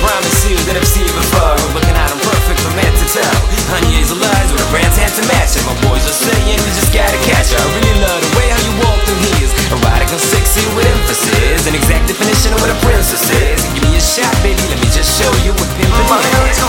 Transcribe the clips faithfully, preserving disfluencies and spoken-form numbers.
promises that I've seen before. I'm looking at them perfect from head to toe. Honey is lies with a brand's hand to match it. My boys are saying you just gotta catch her. I really love the way how you walk through his erotic and sexy with emphasis. An exact definition of what a princess is. Give me a shot, baby, let me just show you what pimpin' is.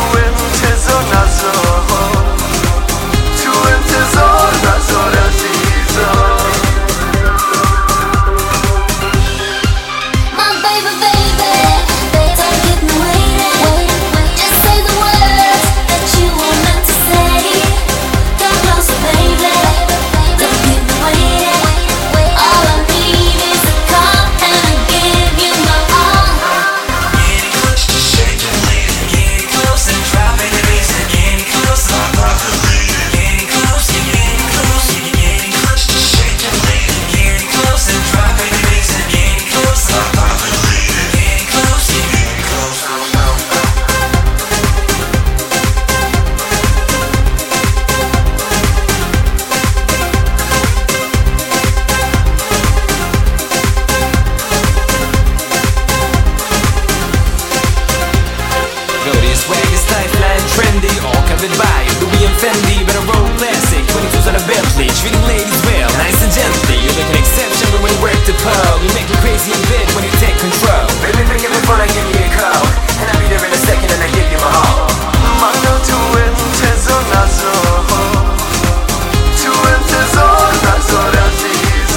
Swag is tight, flying trendy, all covered by Louis and Fendi, but a road classic, twenty-twos on a Bentley, treating ladies well, nice and gently. You look an exception, but when you work the pole, you make me crazy in bed when you take control. Baby, pick up the phone and give me a call, and I'll be there in a second and I give you my all. 만나 투엔테서 나서 투엔테서 나서라지서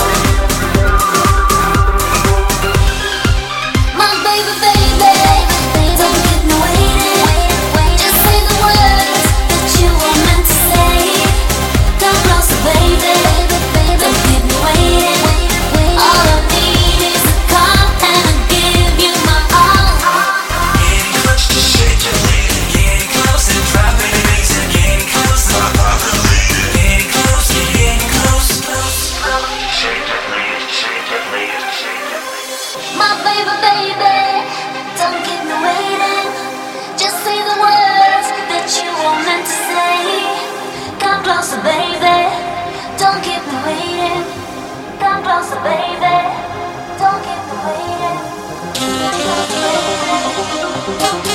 My baby, baby, don't keep me waiting. Just say the words that you were meant to say. Come closer, baby, don't keep me waiting. All I need is to come and I'll give you my all. Getting close to shake your lady, getting close and dropping the bass and getting close. Getting close, getting close, close. Shake that lady, shake that lady, shake that lady. My baby, baby, don't keep me waiting. Just say the words that you were meant to say. Come closer, baby, don't keep me waiting. Come closer, baby, don't keep me waiting. Come closer, baby.